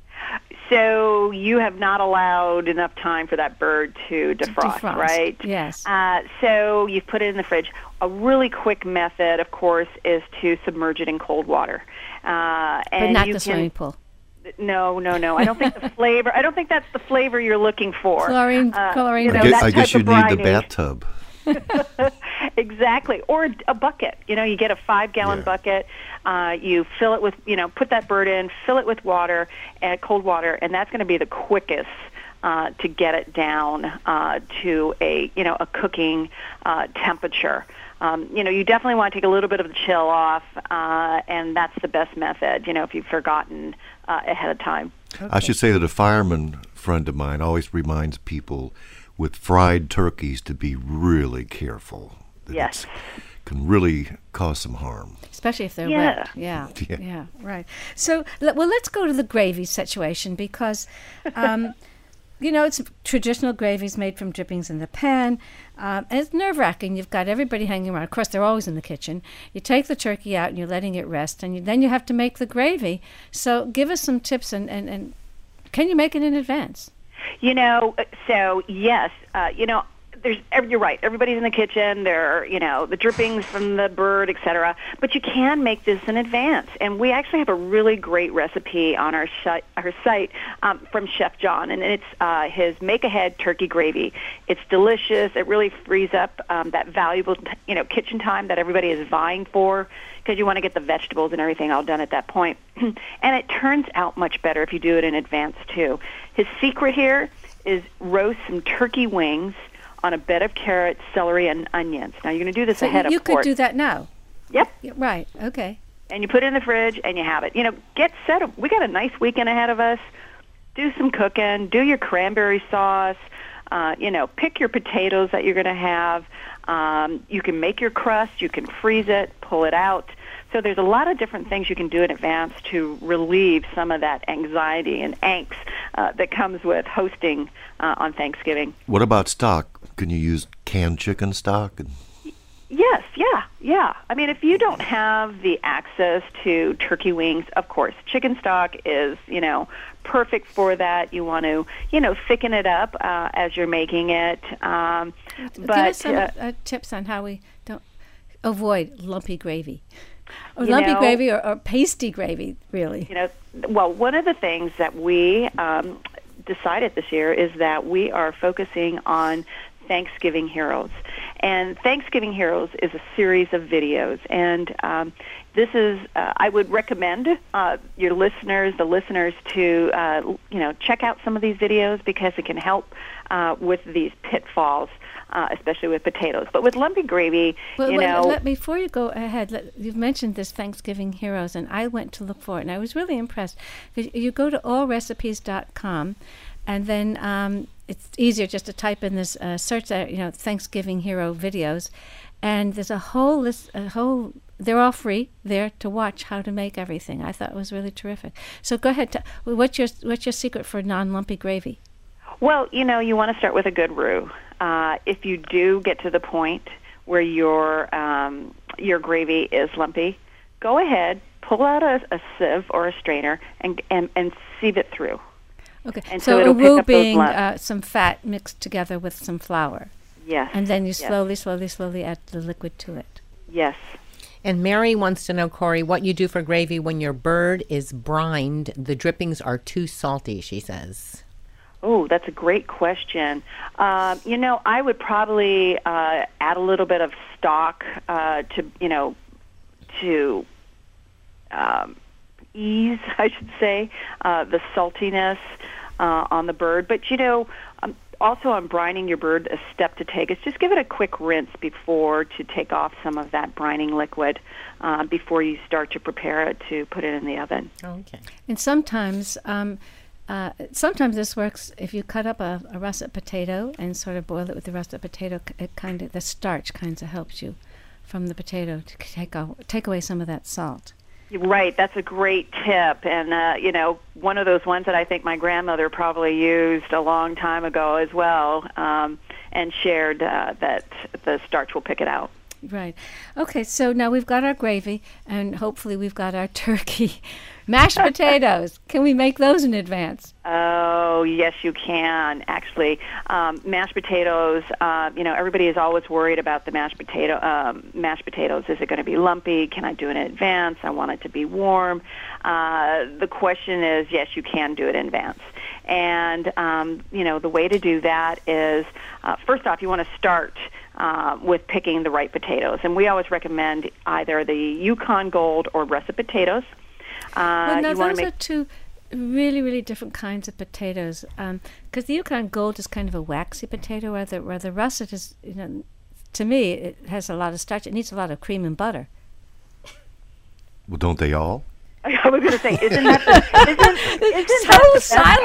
Speaker 15: So you have not allowed enough time for that bird to defrost,
Speaker 14: defrost,
Speaker 15: right?
Speaker 14: Yes.
Speaker 15: Uh, so you've put it in the fridge. A really quick method, of course, is to submerge it in cold water. Uh,
Speaker 14: But
Speaker 15: and
Speaker 14: not
Speaker 15: you
Speaker 14: the
Speaker 15: can,
Speaker 14: swimming pool.
Speaker 15: No, no, no. I don't think the flavor. I don't think that's the flavor you're looking for.
Speaker 14: Chlorine,
Speaker 15: Uh,
Speaker 14: chlorine.
Speaker 15: you know,
Speaker 1: I guess,
Speaker 15: that
Speaker 1: I guess
Speaker 15: type
Speaker 1: you
Speaker 15: of
Speaker 1: need the
Speaker 15: brining.
Speaker 1: bathtub.
Speaker 15: Exactly, or a, a bucket. You know, you get a five-gallon
Speaker 1: Yeah.
Speaker 15: bucket. Uh, you fill it with, you know, put that bird in, fill it with water, uh, cold water, and that's going to be the quickest uh, to get it down uh, to a, you know, a cooking uh, temperature. Um, you know, you definitely want to take a little bit of the chill off, uh, and that's the best method. You know, if you've forgotten uh, ahead of time.
Speaker 1: I should say that a fireman friend of mine always reminds people with fried turkeys to be really careful. That
Speaker 15: Yes.
Speaker 1: it's- can really cause some harm.
Speaker 14: Especially if they're
Speaker 15: Yeah.
Speaker 14: wet. Yeah.
Speaker 1: Yeah.
Speaker 14: Yeah. Right. So, le- well, let's go to the gravy situation because, um, you know, it's traditional gravies made from drippings in the pan. Um, and it's nerve-wracking. You've got everybody hanging around. Of course, they're always in the kitchen. You take the turkey out and you're letting it rest, and you, then you have to make the gravy. So give us some tips, and, and, and can you make it in advance?
Speaker 15: You know, so yes, uh, you know, there's you're right. Everybody's in the kitchen. There are, you know, the drippings from the bird, et cetera. But you can make this in advance, and we actually have a really great recipe on our sh- our site um, from Chef John, and it's uh, his make-ahead turkey gravy. It's delicious. It really frees up um, that valuable, you know, kitchen time that everybody is vying for, because you want to get the vegetables and everything all done at that point. And it turns out much better if you do it in advance too. His secret here is roast some turkey wings on a bed of carrots, celery, and onions. Now, you're going to do this
Speaker 14: So
Speaker 15: ahead,
Speaker 14: you
Speaker 15: of course.
Speaker 14: could do that now.
Speaker 15: Yep.
Speaker 14: Yeah, right. Okay.
Speaker 15: And you put it in the fridge, and you have it. You know, get set. We got a nice weekend ahead of us. Do some cooking. Do your cranberry sauce. Uh, you know, pick your potatoes that you're going to have. Um, you can make your crust. You can freeze it, pull it out. So there's a lot of different things you can do in advance to relieve some of that anxiety and angst uh, that comes with hosting uh, on Thanksgiving.
Speaker 1: What about stock? Can you use canned chicken stock?
Speaker 15: Yes, yeah, yeah. I mean, if you don't have the access to turkey wings, of course, chicken stock is, you know, perfect for that. You want to, you know, thicken it up uh, as you're making it. Um,
Speaker 14: Give
Speaker 15: but
Speaker 14: us some
Speaker 15: uh,
Speaker 14: uh, tips on how we don't avoid lumpy gravy. Or
Speaker 15: You
Speaker 14: lumpy
Speaker 15: know-
Speaker 14: gravy or, or pasty gravy, really.
Speaker 15: You know, well, one of the things that we um, decided this year is that we are focusing on Thanksgiving Heroes. And Thanksgiving Heroes is a series of videos. And um, this is, uh, I would recommend uh, your listeners, the listeners, to, uh, you know, check out some of these videos because it can help uh, with these pitfalls, uh, especially with potatoes. But with lumpy gravy,
Speaker 14: Well,
Speaker 15: you
Speaker 14: well,
Speaker 15: know...
Speaker 14: let, before you go ahead, let, you've mentioned this Thanksgiving Heroes, and I went to look for it, and I was really impressed. 'Cause you go to all recipes dot com, and then um, it's easier just to type in this uh, search, uh, you know, Thanksgiving Hero videos, and there's a whole list, a whole. They're all free there to watch how to make everything. I thought it was really terrific. So go ahead. T- what's your what's your secret for non-lumpy gravy?
Speaker 15: Well, you know, you want to start with a good roux. Uh, if you do get to the point where your um, your gravy is lumpy, go ahead, pull out a, a sieve or a strainer, and and, and sieve it through.
Speaker 14: Okay.
Speaker 15: And
Speaker 14: so
Speaker 15: so
Speaker 14: a
Speaker 15: it'll pick
Speaker 14: roux
Speaker 15: up those
Speaker 14: being
Speaker 15: lumps.
Speaker 14: uh, some fat mixed together with some flour.
Speaker 15: Yes.
Speaker 14: And then you
Speaker 15: yes.
Speaker 14: slowly, slowly, slowly add the liquid to it.
Speaker 15: Yes.
Speaker 2: And Mary wants to know, Corey, what you do for gravy when your bird is brined. The drippings are too salty, she says.
Speaker 15: Oh, that's a great question. Um, you know, I would probably uh, add a little bit of stock uh, to, you know, to um, ease, I should say, uh, the saltiness uh, on the bird. But, you know, um, also on brining your bird, a step to take is just give it a quick rinse before to take off some of that brining liquid uh, before you start to prepare it to put it in the oven.
Speaker 2: Okay.
Speaker 14: And sometimes, um, uh, sometimes this works if you cut up a, a russet potato and sort of boil it with the russet potato. It kind of the starch kind of helps you from the potato to take out, take away some of that salt.
Speaker 15: Right, that's a great tip, and uh, you know, one of those ones that I think my grandmother probably used a long time ago as well. Um, and shared, uh, that the starch will pick it out.
Speaker 14: Right. Okay, so now we've got our gravy, and hopefully we've got our turkey. Mashed potatoes. Can we make those in advance?
Speaker 15: Oh, yes, you can, actually. Um, mashed potatoes, uh, you know, everybody is always worried about the mashed potato. Um, mashed potatoes, is it going to be lumpy? Can I do it in advance? I want it to be warm. Uh, the question is, yes, you can do it in advance. And, um, you know, the way to do that is, uh, first off, you want to start uh, with picking the right potatoes. And we always recommend either the Yukon Gold or russet potatoes. Uh,
Speaker 14: well, now
Speaker 15: you
Speaker 14: those
Speaker 15: make
Speaker 14: are two really, really different kinds of potatoes. Because um, the Yukon Gold is kind of a waxy potato, where the, where the russet is, you know, to me, it has a lot of starch. It needs a lot of cream and butter.
Speaker 1: Well, don't they all?
Speaker 15: I was going to say, isn't that the, isn't, isn't that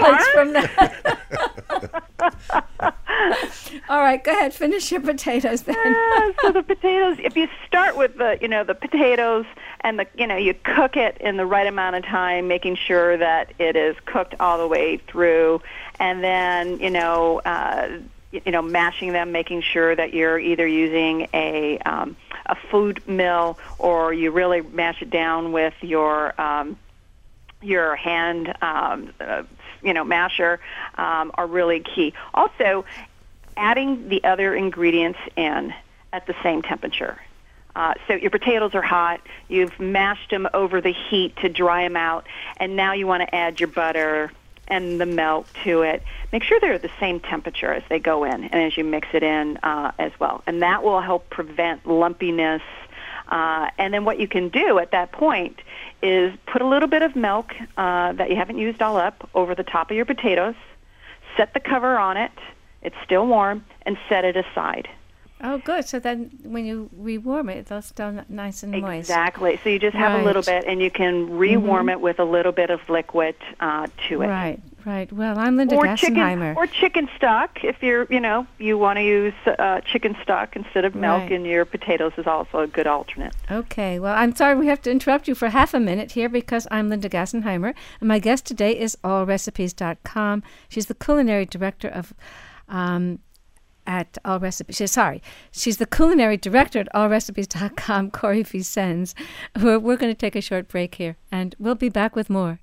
Speaker 14: silence from that? All right, go ahead. Finish your potatoes then.
Speaker 15: uh, so the potatoes, if you start with the, you know, the potatoes and the, you know, you cook it in the right amount of time, making sure that it is cooked all the way through, and then, you know, uh, you know, mashing them, making sure that you're either using a um, a food mill or you really mash it down with your um, your hand, um, uh, you know, masher, um, are really key. Also, adding the other ingredients in at the same temperature. Uh, so your potatoes are hot, you've mashed them over the heat to dry them out, and now you want to add your butter and the milk to it. Make sure they're the same temperature as they go in and as you mix it in uh, as well. And that will help prevent lumpiness. Uh, and then what you can do at that point is put a little bit of milk uh, that you haven't used all up over the top of your potatoes, set the cover on it, it's still warm, and set it aside.
Speaker 14: Oh, good. So then when you rewarm it, they'll still n- nice and moist.
Speaker 15: Exactly. So you just have
Speaker 14: Right.
Speaker 15: a little bit, and you can rewarm
Speaker 14: Mhm.
Speaker 15: it with a little bit of liquid uh, to it.
Speaker 14: Right, right. Well, I'm Linda
Speaker 15: Or
Speaker 14: Gassenheimer.
Speaker 15: chicken, or chicken stock. If you're, you know, you want to use uh, chicken stock instead of milk
Speaker 14: Right.
Speaker 15: in your potatoes is also a good alternate.
Speaker 14: Okay, well, I'm sorry we have to interrupt you for half a minute here because I'm Linda Gassenheimer, and my guest today is all recipes dot com. She's the culinary director of um, at All Recipes. She's, sorry, she's the culinary director at all recipes dot com, Corey Vicens. We're, we're going to take a short break here, and we'll be back with more.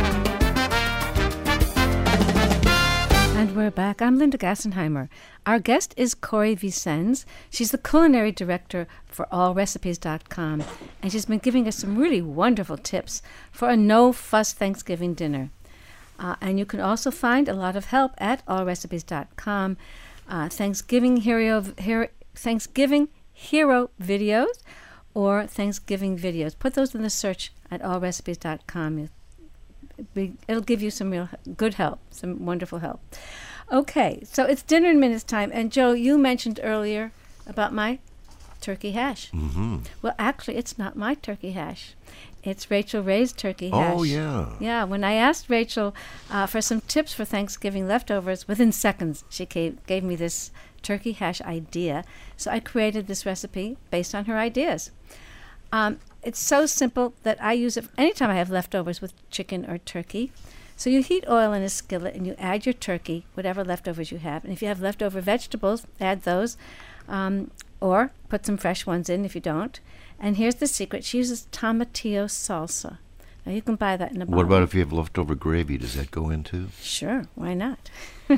Speaker 14: And we're back. I'm Linda Gassenheimer. Our guest is Corey Vicens. She's the culinary director for all recipes dot com, and she's been giving us some really wonderful tips for a no-fuss Thanksgiving dinner. Uh, and you can also find a lot of help at all recipes dot com. Uh, Thanksgiving hero, hero, Thanksgiving hero videos or Thanksgiving videos. Put those in the search at all recipes dot com. It'll give you some real good help, some wonderful help. Okay, so it's dinner in minutes time. And Joe, you mentioned earlier about my turkey hash.
Speaker 1: Mm-hmm.
Speaker 14: Well, actually, it's not my turkey hash. It's Rachel Ray's turkey hash.
Speaker 1: Oh, yeah.
Speaker 14: Yeah, when I asked Rachel uh, for some tips for Thanksgiving leftovers, within seconds she gave, gave me this turkey hash idea. So I created this recipe based on her ideas. Um, it's so simple that I use it anytime I have leftovers with chicken or turkey. So you heat oil in a skillet and you add your turkey, whatever leftovers you have. And if you have leftover vegetables, add those. Um, or put some fresh ones in if you don't. And here's the secret. She uses tomatillo salsa. Now, you can buy that in a bottle.
Speaker 1: What about if you have leftover gravy? Does that go in too?
Speaker 14: Sure, why not?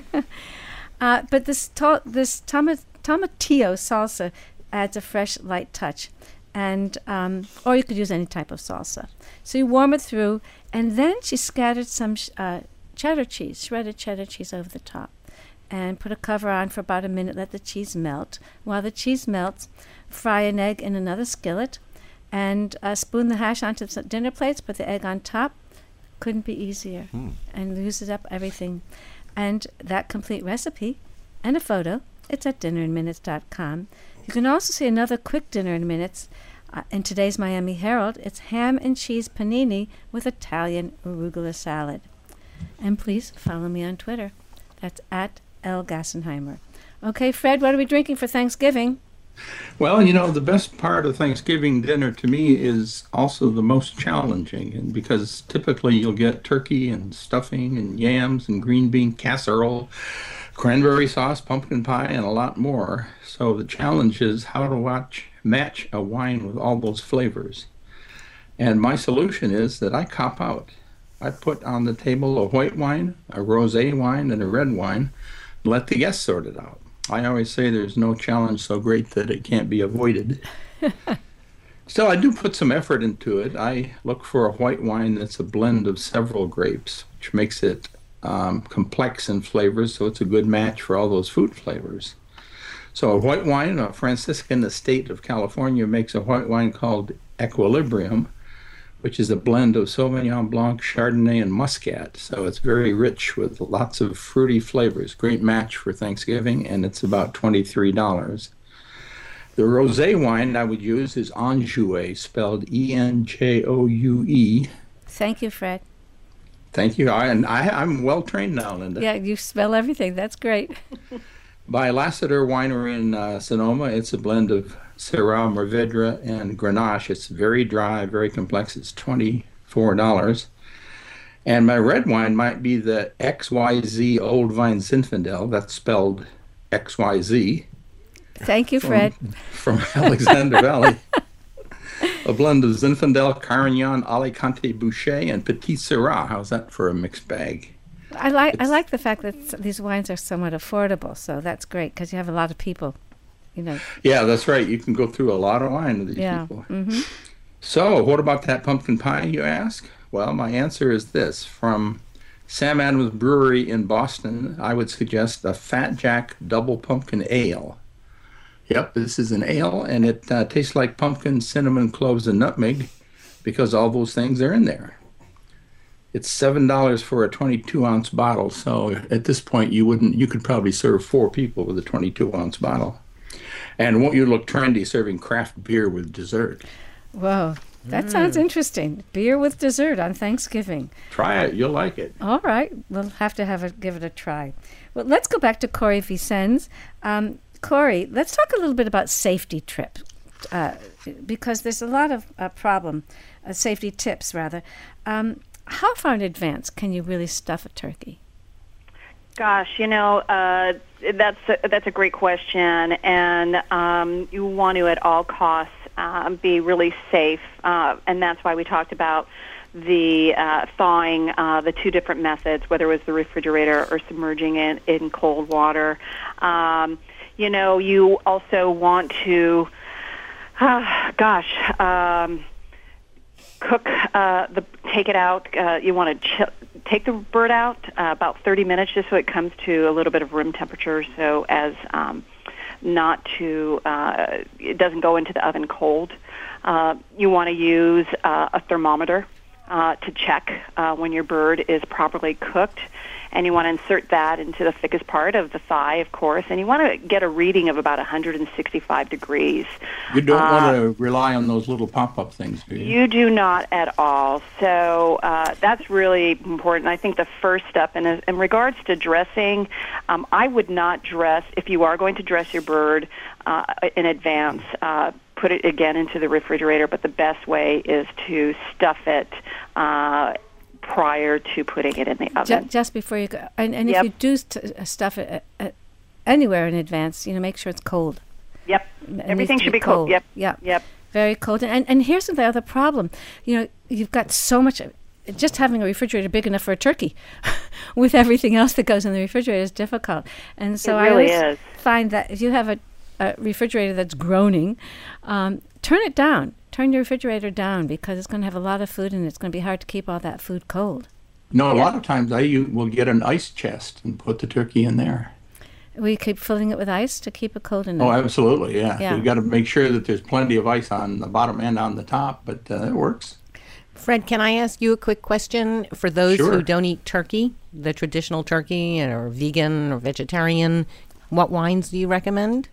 Speaker 14: uh, but this to- this toma- tomatillo salsa adds a fresh, light touch. And um, or you could use any type of salsa. So you warm it through, and then she scattered some sh- uh, cheddar cheese, shredded cheddar cheese over the top. And put a cover on for about a minute, let the cheese melt. While the cheese melts, fry an egg in another skillet and uh, spoon the hash onto some dinner plates, put the egg on top. Couldn't be easier.
Speaker 1: Mm.
Speaker 14: And loses up everything. And that complete recipe and a photo, it's at dinner in minutes dot com. You can also see another quick dinner in minutes uh, in today's Miami Herald. It's ham and cheese panini with Italian arugula salad. And please follow me on Twitter. That's at L. Gassenheimer. Okay, Fred, what are we drinking for Thanksgiving?
Speaker 16: Well, you know, the best part of Thanksgiving dinner to me is also the most challenging, and because typically you'll get turkey and stuffing and yams and green bean casserole. Of cranberry sauce, pumpkin pie, and a lot more. So the challenge is how to watch, match a wine with all those flavors. And my solution is that I cop out. I put on the table a white wine, a rosé wine, and a red wine, and let the guests sort it out. I always say there's no challenge so great that it can't be avoided. Still, I do put some effort into it. I look for a white wine that's a blend of several grapes, which makes it um, complex in flavors, so it's a good match for all those food flavors. So a white wine, a Franciscan estate of California makes a white wine called Equilibrium, which is a blend of Sauvignon Blanc, Chardonnay, and Muscat. So it's very rich with lots of fruity flavors. Great match for Thanksgiving, and it's about twenty-three dollars. The rosé wine I would use is Enjoue, spelled E N J O U E.
Speaker 14: Thank you, Fred.
Speaker 16: Thank you. I, and I, I'm well trained now, Linda.
Speaker 14: Yeah, you spell everything. That's great.
Speaker 16: By Lassiter Winery in uh, Sonoma, it's a blend of Syrah, Mourvedre, and Grenache. It's very dry, very complex. It's twenty-four dollars. And my red wine might be the X Y Z Old Vine Zinfandel. That's spelled X Y Z.
Speaker 14: Thank you, Fred.
Speaker 16: From, from Alexander Valley. A blend of Zinfandel, Carignan, Alicante Boucher, and Petit Syrah. How's that for a mixed bag?
Speaker 14: I like
Speaker 16: It's,
Speaker 14: I like the fact that s- these wines are somewhat affordable, so that's great because you have a lot of people, you know.
Speaker 16: Yeah, that's right. You can go through a lot of wine with these
Speaker 14: Yeah.
Speaker 16: people.
Speaker 14: Mm-hmm.
Speaker 16: So, what about that pumpkin pie, you ask? Well, my answer is this. From Sam Adams Brewery in Boston, I would suggest a Fat Jack Double Pumpkin Ale. Yep, this is an ale, and it uh, tastes like pumpkin, cinnamon, cloves, and nutmeg because all those things are in there. It's seven dollars for a twenty-two ounce bottle, so at this point you wouldn't you could probably serve four people with a twenty-two ounce bottle. And won't you look trendy serving craft beer with dessert?
Speaker 14: Whoa, that
Speaker 16: Mm.
Speaker 14: sounds interesting. Beer with dessert on Thanksgiving.
Speaker 16: Try it, you'll like it.
Speaker 14: All right, we'll have to have it, give it a try. Well, let's go back to Corey Vicens. Um, Corey, let's talk a little bit about safety trips, uh, because there's a lot of uh, problem, uh, safety tips rather. Um, how far in advance can you really stuff a turkey?
Speaker 15: Gosh, you know, uh, that's a, that's a great question, and um, you want to at all costs uh, be really safe, uh, and that's why we talked about the uh, thawing, uh, the two different methods, whether it was the refrigerator or submerging it in cold water. Um, you know, you also want to, uh, gosh, um, cook uh, the, take it out. Uh, you want to chill, take the bird out uh, about thirty minutes, just so it comes to a little bit of room temperature, so as um, not to, uh, it doesn't go into the oven cold. Uh, you want to use uh, a thermometer uh, to check uh, when your bird is properly cooked. And you want to insert that into the thickest part of the thigh, of course, and you want to get a reading of about one hundred sixty-five degrees.
Speaker 16: You don't
Speaker 15: Uh,
Speaker 16: want to rely on those little pop-up things, do you?
Speaker 15: You do not at all. So uh, that's really important. I think the first step, in, in regards to dressing, um, I would not dress, if you are going to dress your bird uh, in advance, uh, put it again into the refrigerator, but the best way is to stuff it uh, prior to putting it in the oven.
Speaker 14: Ju- just before you go. And, and
Speaker 15: Yep.
Speaker 14: if you do st- uh, stuff it uh, uh, anywhere in advance, you know, make sure it's cold.
Speaker 15: Yep.
Speaker 14: It needs
Speaker 15: Everything
Speaker 14: to
Speaker 15: should be cold. Yep.
Speaker 14: Yep.
Speaker 15: Yep.
Speaker 14: Very cold. And and here's the other problem. You know, you've got so much. Just having a refrigerator big enough for a turkey, with everything else that goes in the refrigerator, is difficult. And so
Speaker 15: It
Speaker 14: I
Speaker 15: really
Speaker 14: always
Speaker 15: is.
Speaker 14: find that if you have a, a refrigerator that's groaning, um, turn it down. Turn your refrigerator down because it's going to have a lot of food and it's going to be hard to keep all that food cold.
Speaker 16: No, a
Speaker 14: Yeah.
Speaker 16: lot of times I u- will get an ice chest and put the turkey in there.
Speaker 14: We keep filling it with ice to keep it cold enough.
Speaker 16: Oh, absolutely, yeah.
Speaker 14: Yeah.
Speaker 16: You got to make sure that there's plenty of ice on the bottom and on the top, but uh, it works.
Speaker 2: Fred, can I ask you a quick question? For those
Speaker 16: Sure.
Speaker 2: who don't eat turkey, the traditional turkey, or vegan or vegetarian, what wines do you recommend?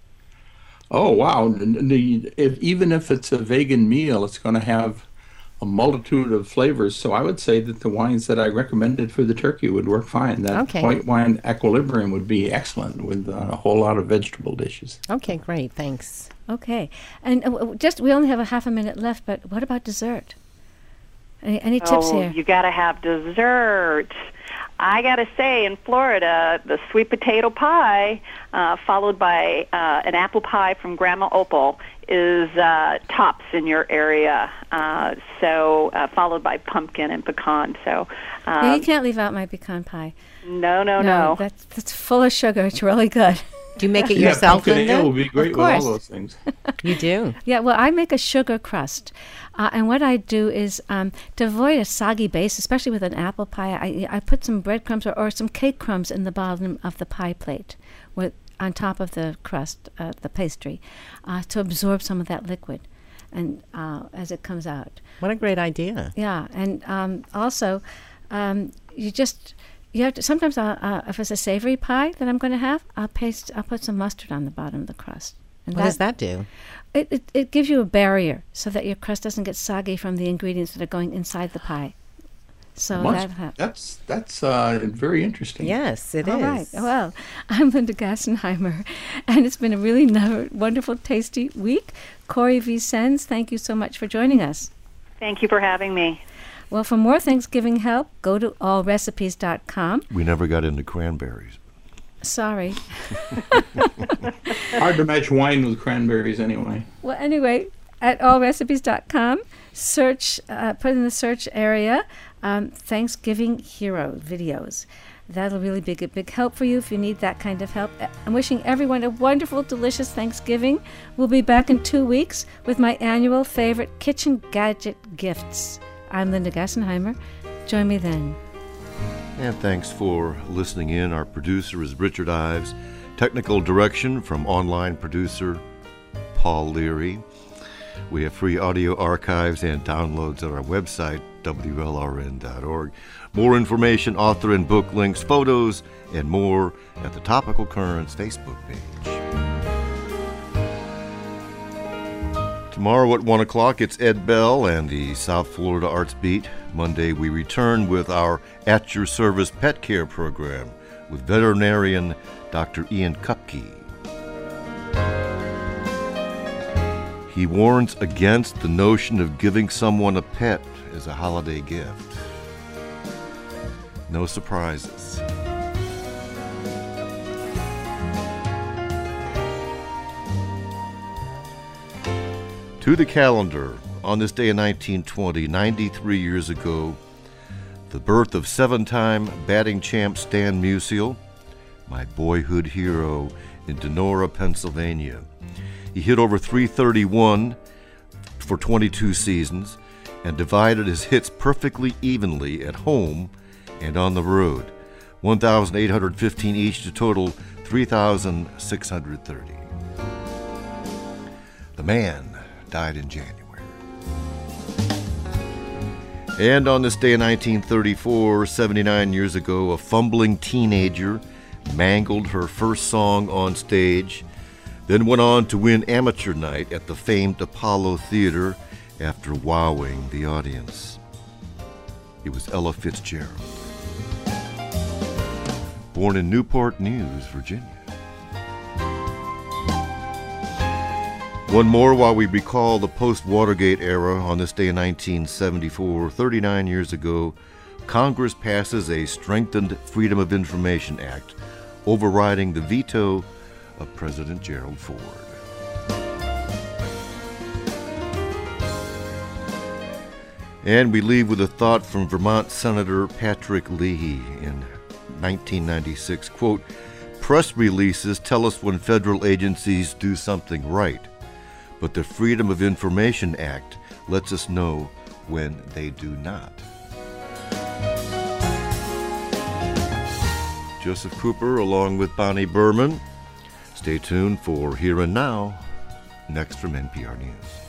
Speaker 16: Oh, wow. N- The, if, even if it's a vegan meal, it's going to have a multitude of flavors. So I would say that the wines that I recommended for the turkey would work fine. That
Speaker 2: Okay.
Speaker 16: white wine Equilibrium would be excellent with uh, a whole lot of vegetable dishes.
Speaker 2: Okay, great. Thanks.
Speaker 14: Okay. And uh, w- just, we only have a half a minute left, but what about dessert? Any, any tips
Speaker 15: oh,
Speaker 14: here?
Speaker 15: you got to have dessert. I got to say, in Florida, the sweet potato pie, uh, followed by uh, an apple pie from Grandma Opal, is uh, tops in your area. Uh, so uh, followed by pumpkin and pecan. So um,
Speaker 14: Yeah, you can't leave out my pecan pie.
Speaker 15: no, no, no.
Speaker 14: That's, that's full of sugar. It's really good.
Speaker 2: Do you make it
Speaker 16: Yeah,
Speaker 2: yourself,
Speaker 16: pumpkin
Speaker 2: Linda?
Speaker 16: ale would be great
Speaker 14: Of
Speaker 16: with all
Speaker 14: course.
Speaker 16: those things.
Speaker 2: You do.
Speaker 14: Yeah, well, I make a sugar crust. Uh, and what I do is um, to avoid a soggy base, especially with an apple pie, I, I put some breadcrumbs or, or some cake crumbs in the bottom of the pie plate with on top of the crust, uh, the pastry, uh, to absorb some of that liquid and uh, as it comes out.
Speaker 2: What a great idea.
Speaker 14: Yeah, and um, also um, you just... You have to, sometimes I'll, uh, if it's a savory pie that I'm going to have, I'll paste. I'll put some mustard on the bottom of the crust. And
Speaker 2: What does that do?
Speaker 14: It, it it gives you a barrier so that your crust doesn't get soggy from the ingredients that are going inside the pie. So
Speaker 16: Must-
Speaker 14: that ha-
Speaker 16: that's that's uh, very interesting.
Speaker 2: Yes, it
Speaker 14: All
Speaker 2: is.
Speaker 14: right. Well, I'm Linda Gassenheimer, and it's been a really no- wonderful, tasty week. Corey V. Sens, thank you so much for joining us.
Speaker 15: Thank you for having me.
Speaker 14: Well, for more Thanksgiving help, go to all recipes dot com.
Speaker 1: We never got into cranberries.
Speaker 14: Sorry.
Speaker 16: Hard to match wine with cranberries anyway.
Speaker 14: Well, anyway, at all recipes dot com, search, uh, put in the search area, um, Thanksgiving Hero videos. That'll really be a big help for you if you need that kind of help. I'm wishing everyone a wonderful, delicious Thanksgiving. We'll be back in two weeks with my annual favorite kitchen gadget gifts. I'm Linda Gassenheimer. Join me then.
Speaker 1: And thanks for listening in. Our producer is Richard Ives. Technical direction from online producer Paul Leary. We have free audio archives and downloads at our website, W L R N dot org. More information, author and book links, photos, and more at the Topical Currents Facebook page. Tomorrow at one o'clock, it's Ed Bell and the South Florida Arts Beat. Monday, we return with our At Your Service Pet Care program with veterinarian Doctor Ian Kupke. He warns against the notion of giving someone a pet as a holiday gift. No surprises. To the calendar, on this day in nineteen twenty, ninety-three years ago, the birth of seven-time batting champ Stan Musial, my boyhood hero in Donora, Pennsylvania. He hit over three thirty-one for twenty-two seasons and divided his hits perfectly evenly at home and on the road, one thousand eight hundred fifteen each to total three thousand six hundred thirty. The man died in January. And on this day in nineteen thirty-four, seventy-nine years ago, a fumbling teenager mangled her first song on stage, then went on to win amateur night at the famed Apollo Theater after wowing the audience. It was Ella Fitzgerald. Born in Newport News, Virginia. One more while we recall the post-Watergate era. On this day in nineteen seventy-four, thirty-nine years ago, Congress passes a strengthened Freedom of Information Act, overriding the veto of President Gerald Ford. And we leave with a thought from Vermont Senator Patrick Leahy in nineteen ninety-six, quote, "Press releases tell us when federal agencies do something right, but the Freedom of Information Act lets us know when they do not." Joseph Cooper along with Bonnie Berman. Stay tuned for Here and Now, next from N P R News.